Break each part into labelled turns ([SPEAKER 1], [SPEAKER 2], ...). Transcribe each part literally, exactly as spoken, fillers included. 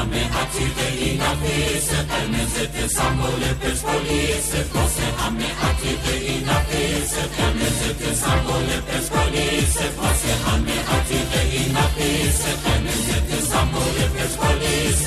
[SPEAKER 1] همه عتیقه ای نفیس، قرمز سمبل پرسپولیس، واسه همه عتیقه ای نفیس، قرمز سمبل پرسپولیس، واسه همه عتیقه ای نفیس، قرمز سمبل پرسپولیس.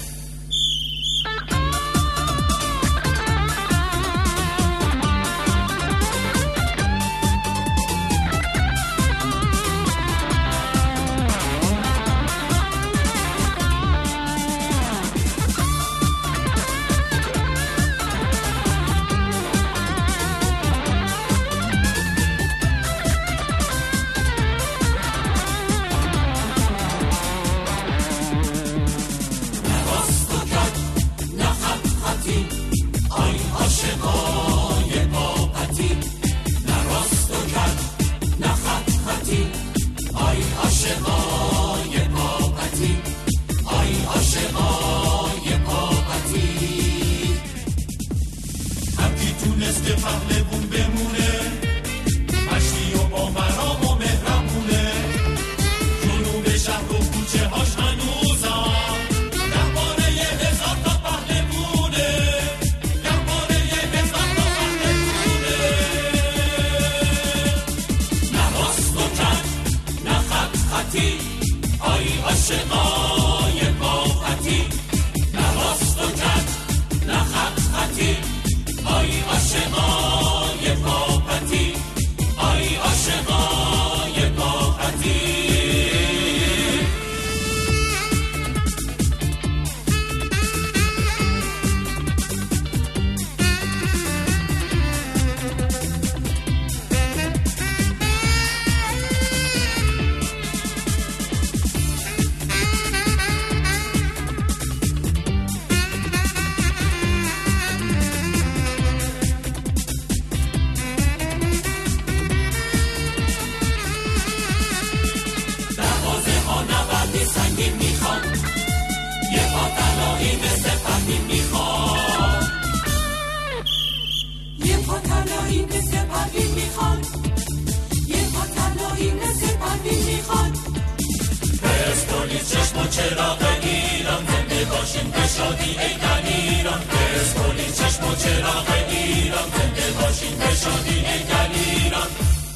[SPEAKER 2] چراغ ایران زنده باشین به شادی ای دلیران، پرسپولیس چشم و چراغ ایران زنده باشین به شادی ای دلیران.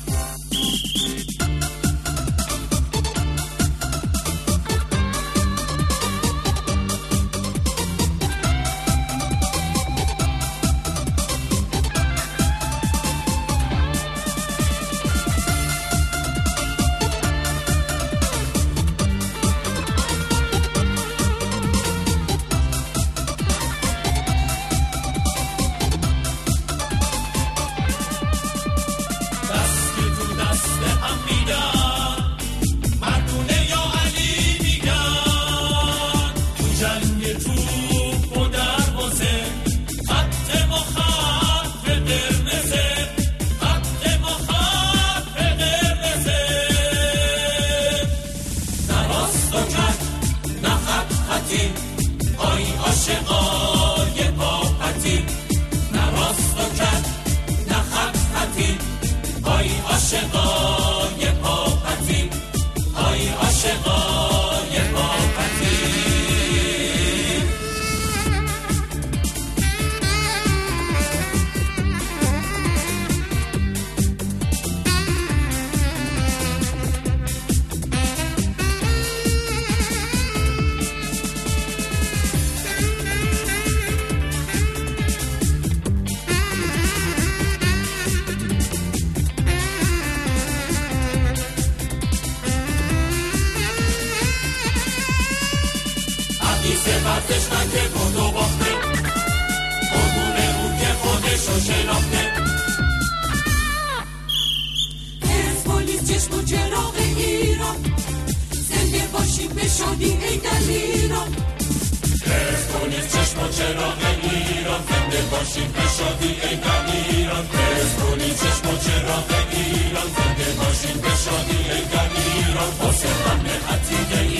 [SPEAKER 3] پرسپولیس چشم و چراغ ایران زنده باشیم به شادی ای دلیران،
[SPEAKER 2] پرسپولیس چشم و چراغ ایران زنده باشیم به شادی ای دلیران، پرسپولیس چشم و چراغ ایران زنده باشیم به شادی ای دلیران، واسه همه عتیقه